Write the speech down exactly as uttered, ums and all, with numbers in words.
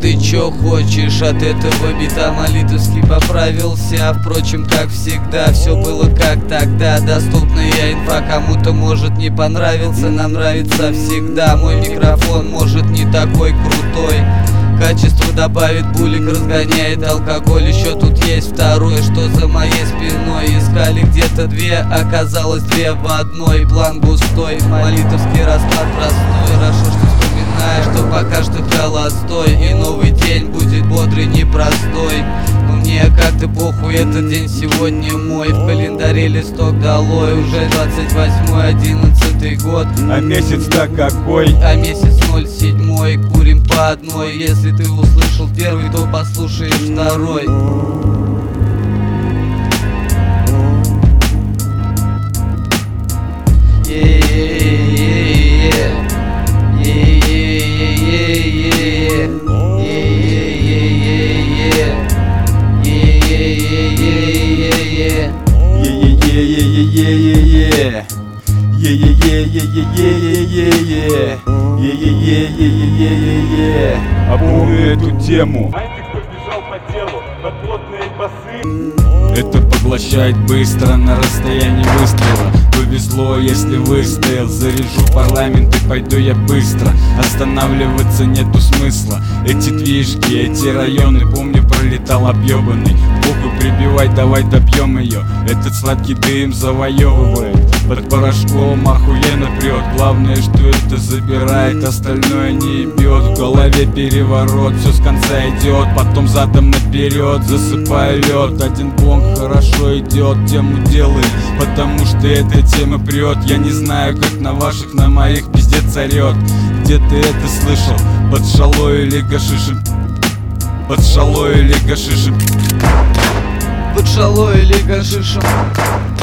ты чё хочешь от этого бита? Молитовский поправился, впрочем, как всегда. Все было как тогда, доступная инфа кому-то может не понравиться. Нам нравится всегда, мой микрофон может не такой крутой. Качество добавит булик, разгоняет алкоголь. Еще тут есть второе, что за моей спиной. Искали где-то две, оказалось две в одной. План густой, молитовский расклад простой. Хорошо, что вспоминаешь, что пока что холостой. И новый день будет бодрый, непростой. Но мне как-то похуй, этот день сегодня мой. В календаре листок долой, уже двадцать восьмой, одиннадцатый год. А месяц-то какой? А месяц ноль седьмой, курим по одной. Если ты услышал первый, то послушаешь второй. Е-е-е-е-е-е-е-е-е. А помню эту тему. Знаете, кто бежал по телу под плотные басы? Это поглощает быстро, на расстоянии выстрела. Повезло, если выстоял. Заряжу в парламент и пойду я быстро. Останавливаться нету смысла. Эти движки, эти районы, помню, пролетал объебанный. Похуй прибивай, давай добьем ее. Этот сладкий дым завоевывает. Под порошком охуенно прет. Главное, что это забирает, остальное не бьет. В голове переворот, все с конца идет. Потом задом наперед, засыпая лед. Один бонг хорошо идет, тему делает, потому что эта тема прет. Я не знаю, как на ваших, на моих пиздец орет. Где ты это слышал? Под шалой или гашишем? Под шалой или гашишем? Под шалой или гашишем?